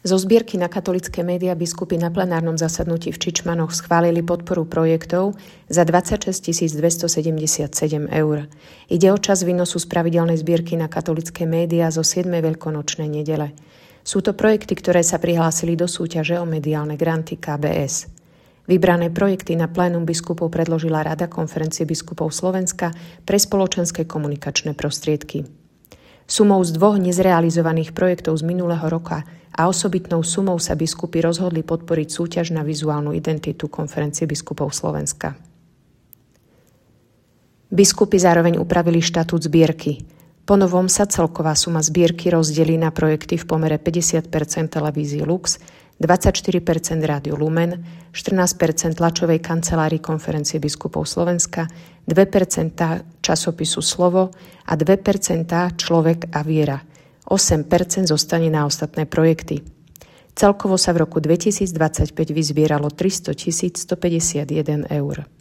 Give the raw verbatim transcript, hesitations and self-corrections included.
Zo zbierky na katolické médiá biskupy na plenárnom zasadnutí v Čičmanoch schválili podporu projektov za dvadsaťšesť tisíc dvestosedemdesiatsedem eur. Ide o časť výnosu z pravidelnej zbierky na katolické médiá zo siedmej veľkonočnej nedele. Sú to projekty, ktoré sa prihlásili do súťaže o mediálne granty ká bé es. Vybrané projekty na plénum biskupov predložila Rada konferencie biskupov Slovenska pre spoločenské komunikačné prostriedky. Sumou z dvoch nezrealizovaných projektov z minulého roka a osobitnou sumou sa biskupy rozhodli podporiť súťaž na vizuálnu identitu konferencie biskupov Slovenska. Biskupy zároveň upravili štatút zbierky. Po novom sa celková suma zbierky rozdelí na projekty v pomere päťdesiat percent televízii Lux, dvadsaťštyri percent Rádiu Lumen, štrnásť percent tlačovej kancelárii konferencie biskupov Slovenska, dve percentá časopisu Slovo a dve percentá Človek a viera. osem percent zostane na ostatné projekty. Celkovo sa v roku dvetisícdvadsaťpäť vyzbieralo tristotisíc stopäťdesiatjeden eur.